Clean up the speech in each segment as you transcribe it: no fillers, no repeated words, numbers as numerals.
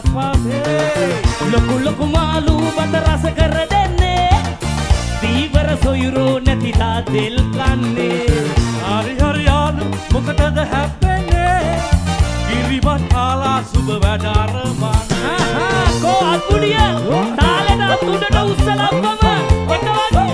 බත් පාතේ ලොකු ලොකු මාළු බත රස කර දෙන්නේ දීවර සොයුරෝ නැති තාදෙල් කන්නේ හරි හරි යාළු මොකටද හැප්පෙන්නේ කිරිබත් කාලා සුබ වැඩ අරමන් කෝ අත්ුඩිය තාලෙට අත්ුඩට උස්සලම්වම එක වගේ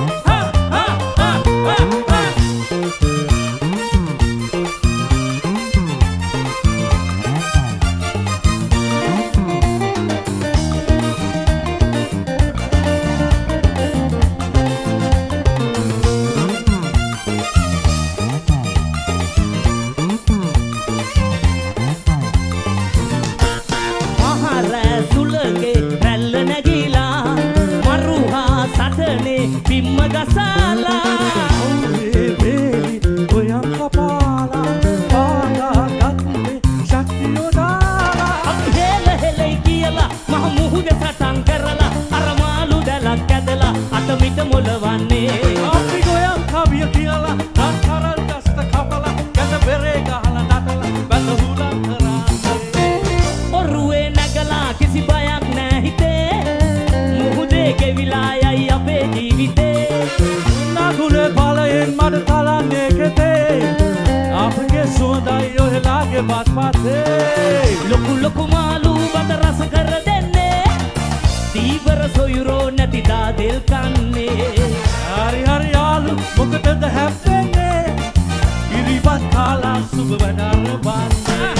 පිම්ම ගසාලා ඔව්වේ වේලි ඔයම් කපාලා පාලා ගත්තේ ශක්තිය දාලා අපි හෙල හෙලයි කියලා මහ මුහුද සටන් කරලා අර මාළු දැලක් ඇදලා අත මිට මොලවන්නේ අපි ගොයම් කවිය කියලා අන්තරල් දස්ත කපලා ගැට බෙරේ ගහලා නටලා බඳ හුලම් කරන්නේ ඔරුවේ නැගලා කිසි බයක් නැහැ හිතේ මුහුදේ ගෙවිලා යයි අපේ ජීවිතේ නගුලේ බලයෙන් මඩ තලන්නේ කෙතේ අපගේ සුවඳයි ඔහෙලාගේ බත් පාතේ ලොකු ලොකු මාළු බත රස කර දෙන්නේ දීවර සොයුරෝ නැති දාදෙල් කන්නේ හරි හරි යාළු මොකටද හැප්පෙන්නේ කිරිබත් කාලා සුබ වැඩ අරබන්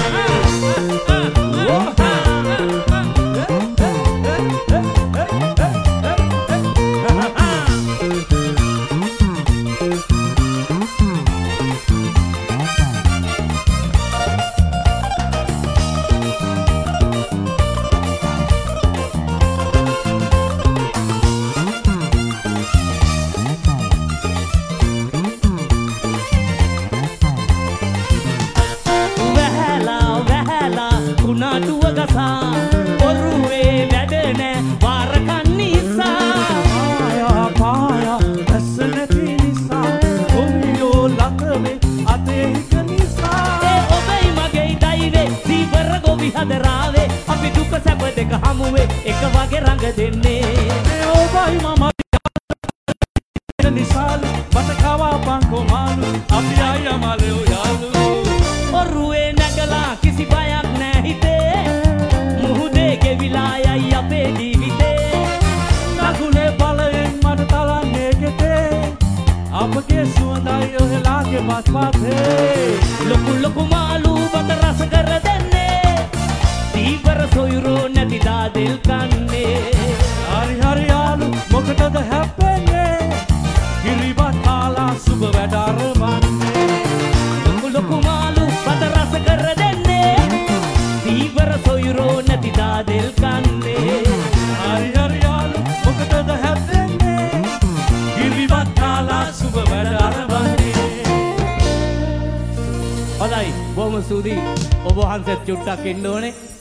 කුණාටුව ගසා ඔරුවේ වැඩ නෑ වාරකන් නිසා පායා පායා ඇස් නැති නිසා කොමියෝ ළඟ අතේ හික නිසා ඒ ඔබයි මගේ දෛවේ දීවර ගොවි හදරාවේ අපි දුක සැප දෙක හමුවේ එක වගේ රඟ දෙන්නේ ඒ ඔබයි මම නිසාලු බට කවා පංකෝ මාළු අපි අයියා මාළයෝ යාළු ඔරුවේ නැගලා කිසි බයක් නෑ හිතේ මුහුදේ ගෙවිලා යයි අපේ ජීවිතේ නගුලේ බලයෙන් මඩ තලන්නේ කෙතේ අපගේ සුවඳයි ඔහෙලාගේ බත් පාතේ ලොකු ලොකු මාළු බත රස කර දෙන්නේ දීවර සොයුරෝ නැති දාදෙල් කන්නේ හරි හරි යාළු මොකටද හැප්පෙන්නේ කිරිබත් කාලා සුබ වැඩ අරවන්නේ ලොකු ලොකු මාළු බත රස කර දෙන්නේ දීවර සොයුරෝ නැති දාදෙල් කන්නේ හරි හරි යාළු මොකටද හැප්පෙන්නේ කිරිබත් කාලා සුබ වැඩ අරවන්නේ හොඳයි බොහොම ස්තුතියි ඔබ වහන්සේත් චුට්ටක් ඉන්න ඕනේ